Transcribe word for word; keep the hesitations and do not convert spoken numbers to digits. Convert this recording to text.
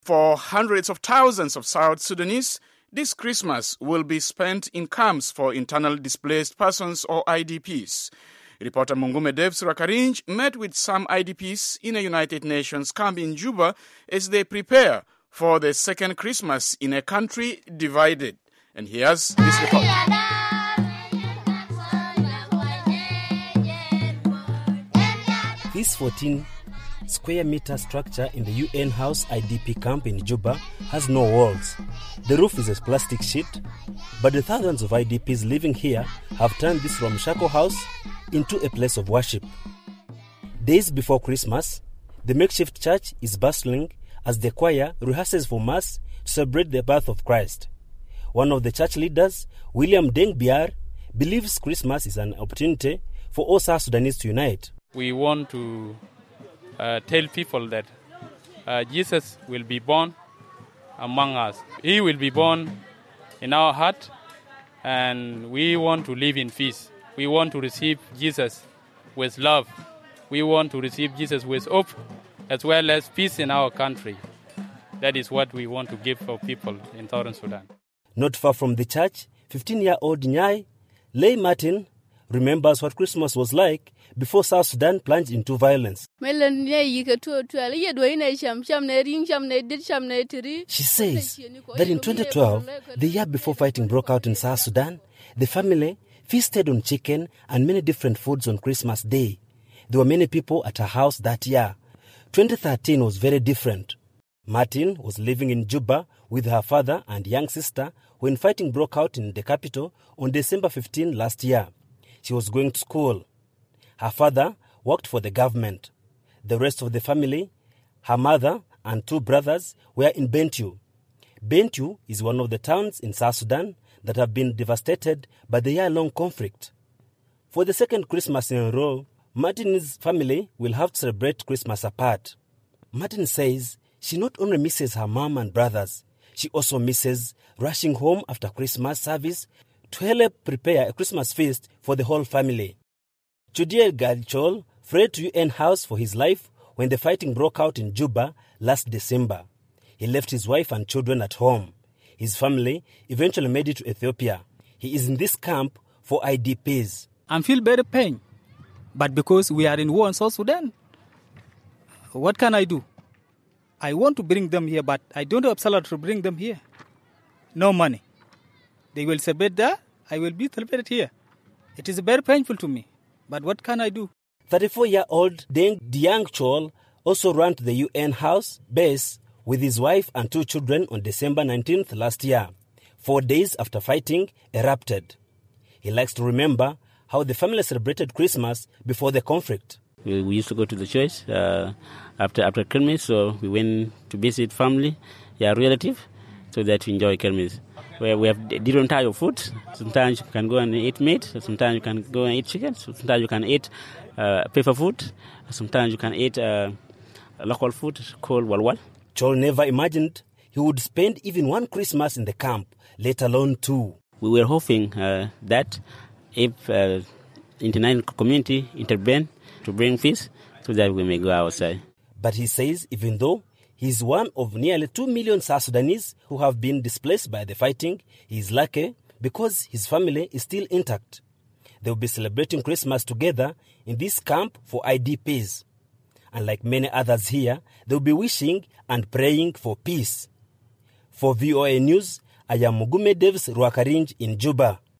For hundreds of thousands of South Sudanese, this Christmas will be spent in camps for internally displaced persons or I D Ps. Reporter Mungume Devs Rwakarinj met with some I D Ps in a United Nations camp in Juba as they prepare for the second Christmas in a country divided. And here's this report. This fourteen square meter structure in the U N House I D P camp in Juba has no walls. The roof is a plastic sheet, but the thousands of I D Ps living here have turned this ramshackle house into a place of worship. Days before Christmas, the makeshift church is bustling as the choir rehearses for Mass to celebrate the birth of Christ. One of the church leaders, William Deng Biar, believes Christmas is an opportunity for all South Sudanese to unite. We want to uh, tell people that uh, Jesus will be born among us. He will be born in our heart, and we want to live in peace. We want to receive Jesus with love. We want to receive Jesus with hope, as well as peace in our country. That is what we want to give for people in Southern Sudan. Not far from the church, fifteen-year-old Nyai, Lay Martin, remembers what Christmas was like before South Sudan plunged into violence. She says that in twenty twelve, the year before fighting broke out in South Sudan, the family feasted on chicken and many different foods on Christmas Day. There were many people at her house that year. twenty thirteen was very different. Martin was living in Juba with her father and young sister when fighting broke out in the capital on December fifteenth last year. She was going to school. Her father worked for the government. The rest of the family, her mother and two brothers, were in Bentiu. Bentiu is one of the towns in South Sudan that have been devastated by the year-long conflict. For the second Christmas in a row, Martin's family will have to celebrate Christmas apart. Martin says she not only misses her mom and brothers, she also misses rushing home after Christmas service to help prepare a Christmas feast for the whole family. Chudiel Galchol fled to U N House for his life when the fighting broke out in Juba last December. He left his wife and children at home. His family eventually made it to Ethiopia. He is in this camp for I D Ps. I feel very pain, but because we are in war in South Sudan, what can I do? I want to bring them here, but I don't have salary to bring them here. No money. They will celebrate there, I will be celebrated here. It is very painful to me, but what can I do? thirty-four-year-old Deng Diang Chol also ran to the U N House base with his wife and two children on December nineteenth last year, four days after fighting erupted. He likes to remember how the family celebrated Christmas before the conflict. We, we used to go to the church uh, after after Christmas, so we went to visit family, yeah, relative, so that we enjoy Christmas. Where we have different type of food. Sometimes you can go and eat meat. Sometimes you can go and eat chicken. Sometimes you can eat uh, pepper food. Sometimes you can eat uh, local food called walwal. Chol never imagined he would spend even one Christmas in the camp, let alone two. We were hoping uh, that if uh, international community intervene to bring peace, so that we may go outside. But he says even though he is one of nearly two million South Sudanese who have been displaced by the fighting, he is lucky because his family is still intact. They will be celebrating Christmas together in this camp for I D Ps. And like many others here, they will be wishing and praying for peace. For V O A News, I am Mugume Devs Rwakarinj in Juba.